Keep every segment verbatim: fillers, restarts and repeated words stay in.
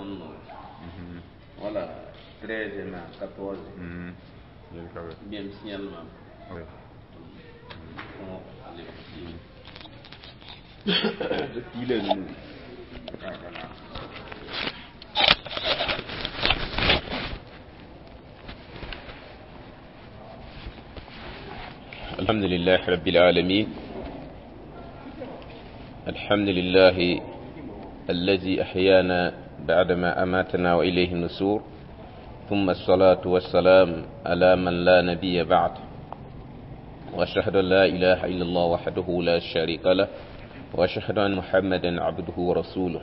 no wala treize na quatorze mm bien finalement oui on allez de pile nous الحمد لله رب العالمين الحمد لله الذي أحيانا بعدما أماتنا وإليه النشور ثم الصلاة والسلام على من لا نبي بعد وأشهد أن لا إله إلا الله وحده لا شريك له وأشهد أن محمدا عبده ورسوله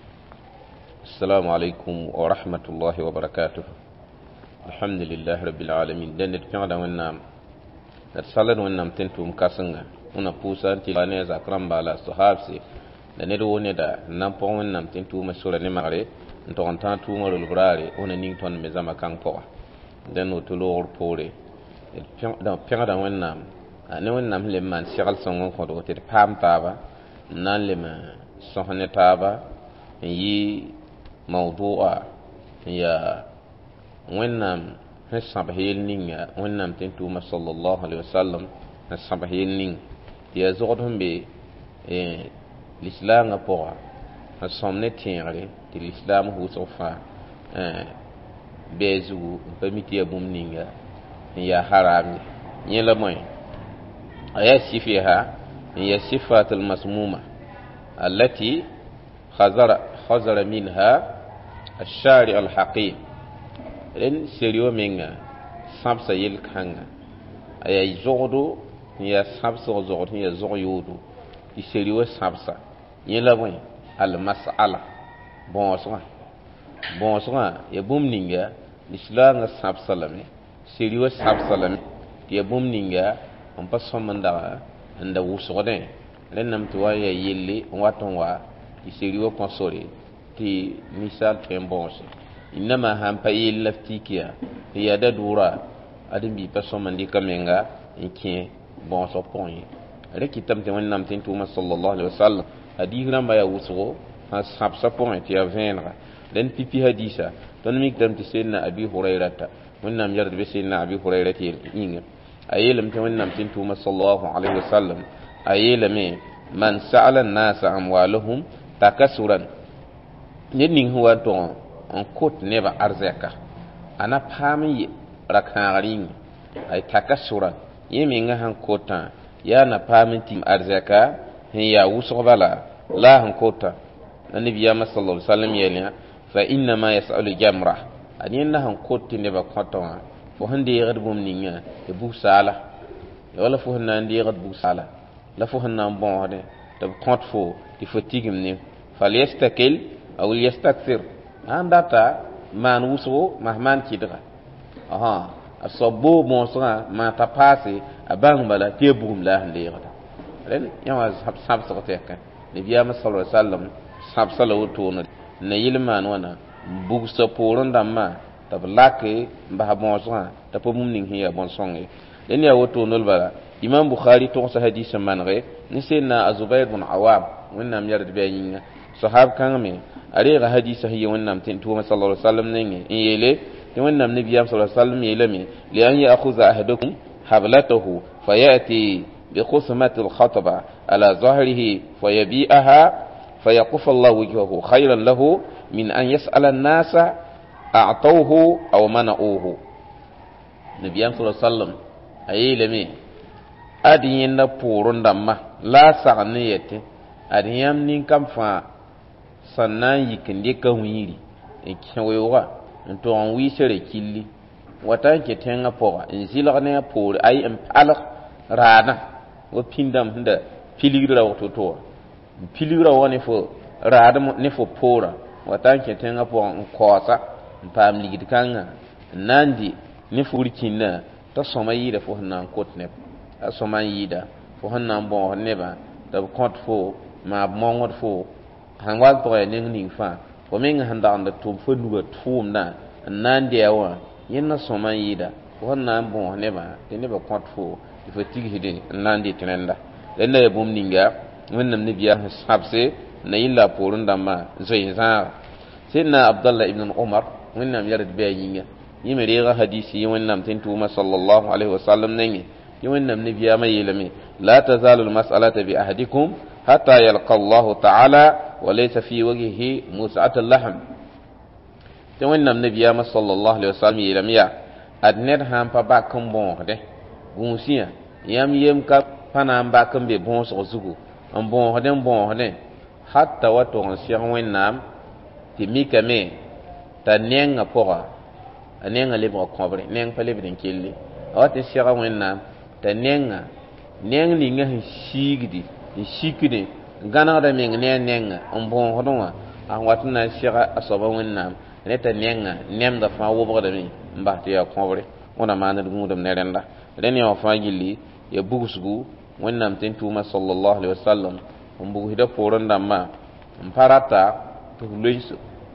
السلام عليكم ورحمة الله وبركاته الحمد لله رب العالمين دنت كعدا ونام نتسالن ونام تنتم كاسنga una pusa ti bane za kramba la sahabsi da ne do ne da nan pon ونام تنتو masura ne mare nto on tan tu ngol brare ona ning ton me zama kan po den no to lor pore da pega da ونام ne ونام le man sigal songon ko do te pam taba nan le ma sohne taba yi mawdu'a ya ونام sabahil ninga ونام تنتو ما صلى الله عليه وسلم sabahil ning ya zogdum be e l'islam apora somne tiere ti l'islam hu sofa euh bezu permiti abum ninga ya haram yela moy aya sifiha ya sifat al masmuma allati khazara khazara minha الشارع الحقيقي len serio menga sabsa yel kanga ay zodo ya sabsa zodo ya zodo yudu di serio sabsa yela boy al mas'ala bon so bon so ya bum ninga l'islam sabsa lame serio sabsa lame ya bum ninga on pas somanda anda wusode len nam to ya yelle waton wa di serio console ti misal tembonse inama hampa yel laftikia ya da dura adin bi paso mandi kamenga inki bon so point reki tamte wonnam tin tuma sallallahu alaihi wasallam hadi ramba ya wuso ha sab sa point ya venra den pipi hadisa don mi tamte senna abi hurairata wonnam yarde be senna abi hurairata yinga ayelam te wonnam tin tuma sallallahu alaihi wasallam ayelame man sa'ala an-nas amwaluhum takasuran nin huwa to on kot neba arzaka ana pami rakarin ay takasura yemi nga han kota ya na pami tim arzaka hin ya wuso bala la han kota annabi ya sallallahu alaihi wasallam yelnya fa inna ma yasalu jamra ani na han koti neba kota fo hande yagad bum ninga e bu sala wala fo hande ndi yagad bu sala la fo hande bon hade tab kont fo il faut tigim ni fal yastakil aw yastakthir andata man wuso mahman kidra aha asobo monsra ma tapase abang bala tebum la ndira ren yawa sab sab sokoteka nabiya sallallahu alaihi wasallam sab salawtu na yilman wana bug saporon damma tablake mba monsra tapum ning hiya bonsonge den ya woto nol bala imam bukhari to sa hadith manre ni sena azubair bin awam wannan yarda bayin sahab kan me ariga hadisa hiya wannan tin tuwa sallallahu alaihi wasallam ne yele tin wannan nabi sallallahu alaihi wasallam yele me li an ya'khudha ahadukum hablatahu fayati bi khusmati al-khataba ala zahrihi fayabi'aha fayaquf Allah wajhahu khayran lahu min an yas'ala an-nasa a'tawhu aw mana'uhu nabi sallallahu alaihi wasallam ayele me adin na purun damma la sa'niyati adiyam nin kam fa sannan yikinde ka wiri e kwewa to on wi sere killi wata ke tenga poa in zilane por ay em alak rana wo pindam hunda piligra wato to piligra woni fo rada ne fo pora wata ke tenga po on kosa pam ligid kanga nandi ne fo rikinna to soma yida fo nan kotne soma yida fo nan bon neba da kont fo ma mongod fo hangwal to ning ning fa ko men handa anda tum fo nuga tum na nan dia wa yenna soma yida wannan bon ne ba de ne ba kwat fo il faut tigi hide nan di tenenda den ne bum ninga wannan ne biya sabse na illa porun da ma zai za سيدنا عبد الله ابن عمر وإنما يرد بينيا يمريغ حديثي وإنما تنتوما صلى الله عليه وسلم نيني وإنما نبي ما يلمي لا تزال المسألة بأحدكم حتى يلقى الله تعالى وليس في وجهه مسعة اللحم وإنما نبي ما صلى الله عليه وسلم يلمي أدنر هم فباكم بونه بونسيا يم يم كا فنام باكم ببونس غزوجو أم بونه بونه حتى وتوان سيان وإنما تميك مي تنين أبوها أنين لبغ كبر نين فلبرين كيلي أو تسيان وإنما تنين نين لينغ شيكدي شيكدي غانا دا مين نين نين أم بونه هدوما أهواتنا سيان أصابه وإنما neta nenga nem da fa wo bogda mi mbahti ya konbre ona manad gudum nerenda len ya fa gilli ya bugusgu wonnam tentuma sallallahu alaihi wasallam umbu hida poronda ma mparata to leys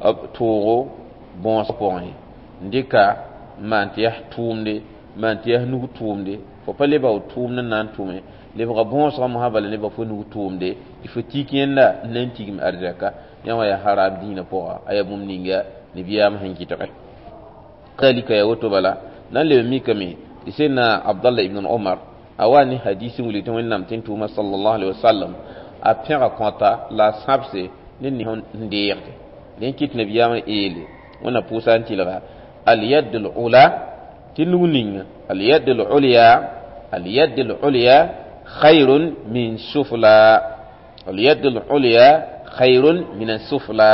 to bon sponi ndika manti ya tumde manti ya nugu tumde fo pale ba tumna nan tume le ba bon so mo habale ne ba fo nugu tumde ifo tikenda nantigim arjaka yawa ya harab dina po aya mum ninga نبيام هنجي تقل ذلك يا وتبلا نلي ميكمي سيدنا عبد الله ابن عمر اواني حديث وليتون ونم تنتوما صلى الله عليه وسلم ابيرا كونتا لا سابسي نني هون ندير لين كيت نبيام ايلي ونا بوسانتي لغا اليد العلى تنونين اليد العليا اليد العليا خير من سفلى اليد العليا خير من السفلى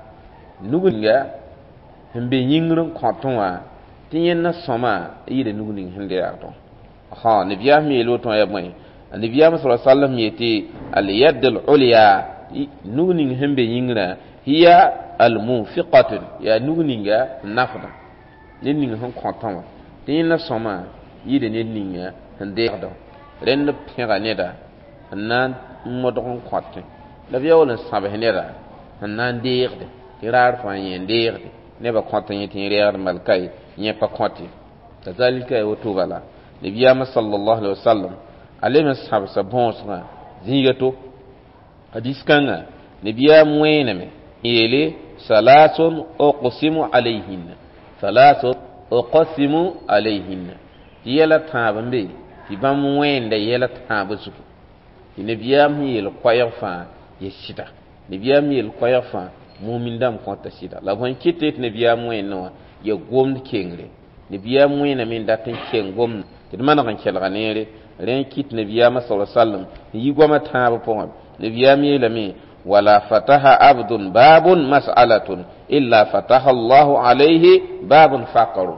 نغنيا hembe yingrum kwantonwa tinyenna soma yire nugunin hende yato ha nabiya mi lo ton ya mai nabiya sallallahu alaihi wasallam yeti al yad al ulya nugunin hembe yingra hiya al munfiqatun ya nuguninga nafda ninnin hon kwantonwa tinyenna soma yire ninninga hende yato ren pega neda nan modon kwatte nabiya wala sabe neda nan deerde tirar fa yen deerde neba kontan yitin riyar malkai nyepa konti kazalika ya wutu bala nabiyama sallallahu alaihi wasallam alayhi sahaba sabonsna zingato hadis kanga nabiya mueneme yele salasun uqsimu alayhin salasun uqsimu alayhin yela tabambe tibam wenda yela tabasu nabiya mi yel koyafa yeshida nabiya mi yel koyafa mumin dam konta sida la bon kitet ne biya moyno ya gom kengre ne biya moyna min datin ken gom ti man kan kelga nere ren kit ne biya ma sallallahu alaihi wasallam yi goma taaba pon ne biya mi la mi wala fataha abdun babun mas'alatun illa fataha Allah alayhi babun faqr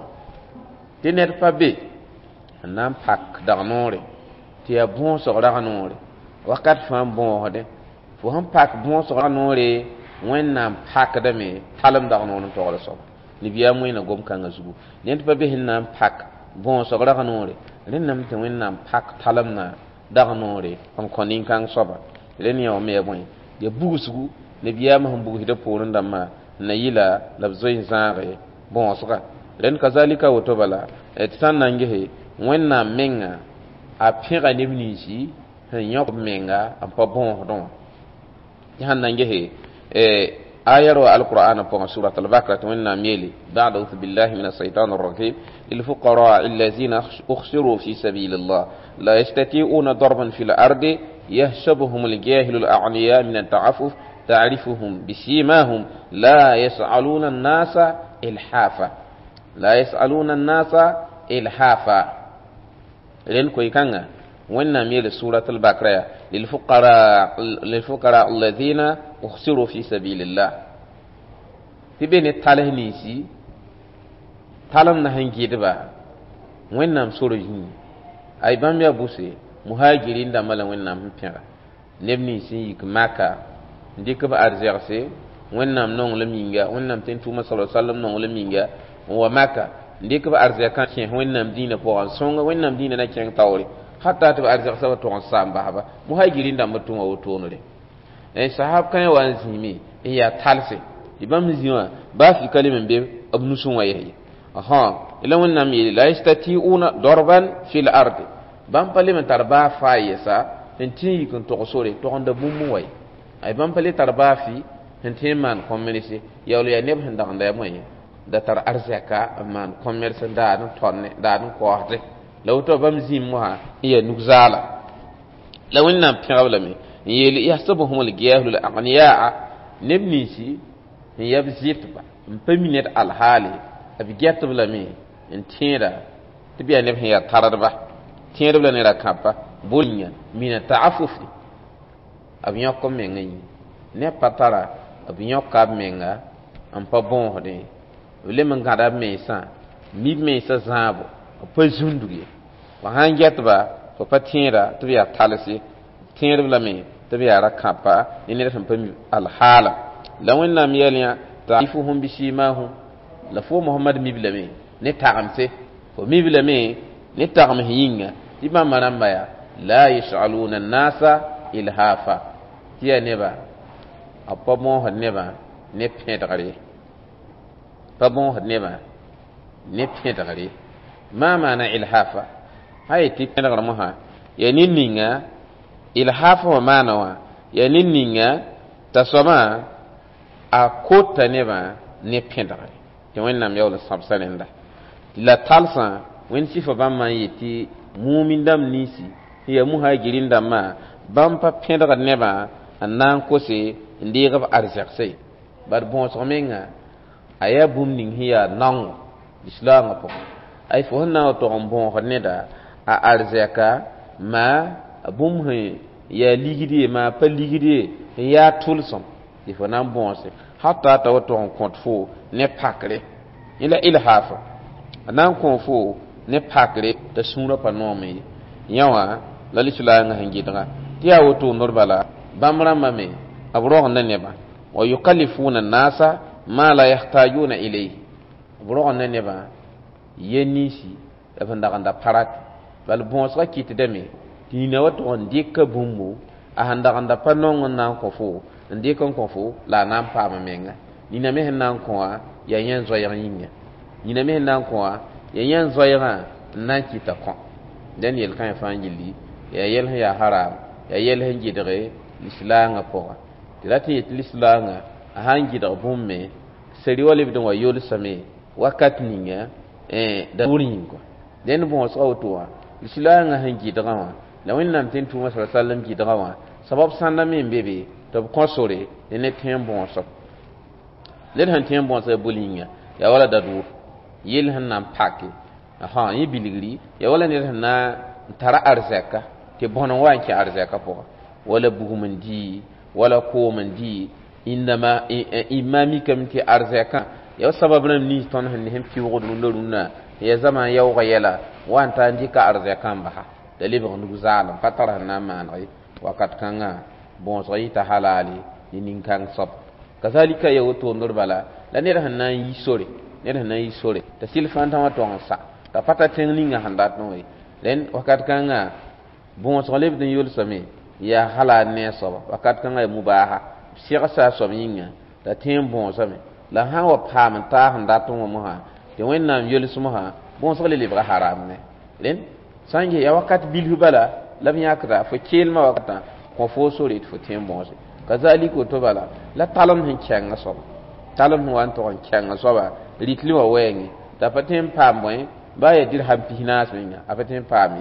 tinet pabe nam pak darnore ti ya bon so darnore wakat fam bon hode fo ham pak bon so darnore wẽnnaam pakdame talem dag noor n togl soab nebiyaam wẽna gom kãngã zugu ned pa bɩ sẽn na n pak bõosg rag noore rẽnnaam tɩ wẽnnaam pak talemna dag noore n kõ nin-kãng soaba rẽn yã me ya bõe ya bugsgu nebiyaam sẽn bugsda poorẽ dãmbã na yɩla la b zoe zãage bõosga rẽnd kazalika woto bala tɩ sãn na n gese wẽnnaam menga a pẽga neb ninsi sẽn yõk b menga n pa bõosdẽ wã tɩ sãn na n gese آية القرآن في سورة البقرة وإننا ميلي بعد أعوذ بالله من الشيطان الرجيم للفقراء الذين أخسروا في سبيل الله لا يستطيعون ضربا في الأرض يحسبهم الجاهل الأغنياء من التعفف تعرفهم بسيماهم لا يسألون الناس إلحافا لا يسألون الناس إلحافا لين كوي كanga وإننا ميلي سورة البقرة للفقراء للفقراء الذين أخسروا في سبيل الله تبين التالهنيسي تالم نهن جدبا وإننا سورجين أي بام يا بوسي مهاجرين دمالا وإننا مبيرا نبني سيك مكة ديك بأرزيغسي وإننا نون لمينغا وإننا تنتوما صلى الله عليه وسلم نون لمينغا ومكة ديك بأرزيغا كان وإننا مدينة بوغان سونغ وإننا مدينة نكين تاوري hatta ta arziki saba to samba ba muhajirin da mutum wa to ne eh sahab kan wa zimi ya talse ibam ziwa ba fi kalimin be abnu sun waye aha ila wannan mi la yastati'una darban fil ardi bam palimen tarba fa yesa tin kun to sore to onda bummu way ay bam pali tarba fi hente man commerce yawle ya neb handa nda moy da tar arzaka man commerce da no tonne da no ko hate lawto bam zim wa iya nugzala lawinna piyawla me yeli yahsabuhum al-jahil al-aghniya nebnisi yab zitba mpaminet al-hali abi getbla me entira tibiya neb ya taradba tiyadbla ne rakapa bulnya mina ta'affufi abi yokko me ngi ne patara abi yokka menga am pa bon hode le man gada me sa mi me sa zabo pa zunduge wa hangetba ko patira tibiya talasi tiyadbla me tibiya rakapa ne ne pami al-hala lawinna miyaliya ta'ifuhum bishimahum la fo muhammad miblame ne ta'amse fo miblame ne ta'am hinga tiba maramba ya la yash'aluna an-nasa ilhafa tiya neba appa mo neba ne pedare pa mo neba ne pedare ma mana ilhafa hay ti pedare mo ha ya ninninga ilhafa wa mana wa ya ninninga tasoma a kota neba ne pedare ti wannam yawla sabsalenda la talsa wen sifa bamma yiti mumin dam nisi ya muhajirin dam ma bam pa pedra neba anan ko se ndiga arzakse bar bon so menga aya bum ning hiya nang islam ko ay fo na to bon honeda a arzaka ma bum he ya ligidi ma pa ligidi ya tulsom ifo nan bon se hatta ta to on compte fo ne pakre ila ilhafa anan ko fo ne pakre ta sura panome yawa lalisula nga hangidra tiya woto norbala bamra mame abro neba wa yukallifuna an-nasa ma la yahtajuna ilayhi abro neba yenisi afanda kanda parak bal bonsa kitideme dina wato on dikka bummu a handa kanda panon nan ko fo ndikon ko fo la nan pa mamenga nina me nan ko ya yan zoyar yinya nina me nan ko ya yan zoyara nan kita ko dan yel kan fangili ya yel ya haram ya yel hanjidre islam ko tilati islam a hanjidre bumme seri wali bidon wa yol same wakat ninga eh da wurin ko den bon so autowa islam hanjidre wa la wannan tin tuma sallallahu alaihi wasallam jidre wa sabab sanda min bebe to ko sore ne tem bon so len han tem bon so bulinga ya wala da du yel han nan pake aha yi biligri ya wala ne na tara arzaka ke bono wanki arzaka po wala bugumandi wala ko mandi indama imami kam ti arzaka ya sababna ni ton han hem fi wudu nduruna ya zama yaw gayala wanta ndika arzaka mbaha dalibi ndu zalam fatara na manai wakat kanga bon sayita halali nin kan sab kazalika ya woto ndurbala la ne han nan yi sore ne han nan yi sore ta silfan ta wato sa ta fata tenlinga handat noy len wakat kanga bon so leb den yol same ya hala ne so wakat kanga mubaha shiga sa so minga ta tem bon same la ha wa pam ta handat mo mo ha de wennam yol sumo ha bon so le libra haram ne len sange ya wakat bil bala lam yakra fo kelma wakata ko fo so rit fo tem bon kazaliko to bala la talam hin kyanga so talam wan to kyanga so ba ritli wa wengi ta patem pam boy ba ya dirham pihinas minga apatin pami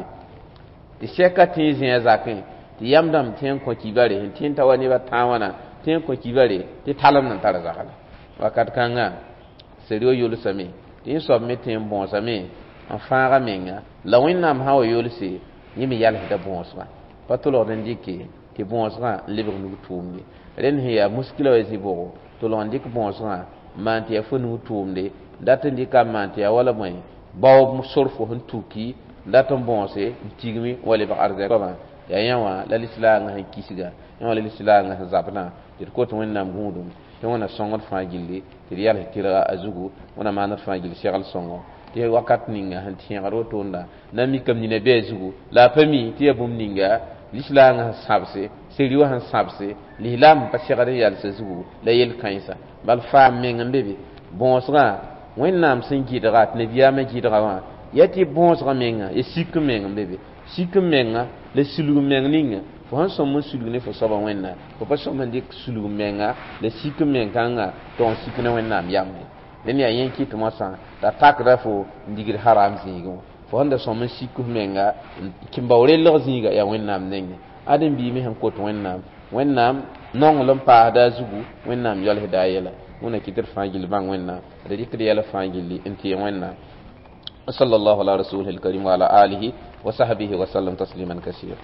ti sheka tin zin zakin ti yamdam tin ko kibare hin tin tawani ba tawana tin ko kibare ti talam nan tara zakala wakat kanga seriyo yulu sami tin so metin bon sami en fara minga la winnam hawo yulu si yimi yal hida bon swa patulo den dikki ti bon swa libru nu tumbi ren hiya muskila wa zibo to lo ndik bon swa man ti afunu tumde datin dikam man ti wala moy baw sorfo hun tuki datam bonse tigmi wala ba arze ko ba ya yawa la lislam ha kisiga yawa la lislam ha zabna dir ko to wonnam gudum to wona songot fa gilli dir yalla tira azugu wona manat fa gilli shegal songo te wakat ninga han tiaro to nda nami kam ni ne be azugu la fami te bum ninga lislam ha sabse seri wa han sabse lilam pa shegade yalla sezugu la yel kanisa bal fa men ngambebe bonsra wennam sin gidrat ne biyama gidrawa yati bonsra menga e sikku menga bebe sikku menga le silu menga ninga fo han som mun sulug ne fo soba wẽnnaam fo pa som n dɩk sulug menga la sik men kãnga tɩ n sik ne wẽnnaam yamne dẽn yaa yẽn kɩt mosã t'a takda fo n digd haram zĩigẽ wã fo sẽn da sõm n sik menga kɩm bao rellg zĩiga yaa wẽnnaam nengẽ ãdem-biime sẽn kot wẽnnaam wẽnnaam nongl n paasda a zugu wẽnnaam yolsda a yɛla wẽna kɩtd fãa gill bãng wẽnnaam da dɩkd yɛla fãa gilli n tɩ wẽnnaam وصلى الله على رسوله الكريم وعلى آله وصحبه وسلم تسليما كثيرا.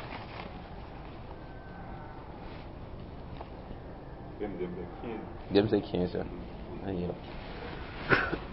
جمسك كينسا أيوه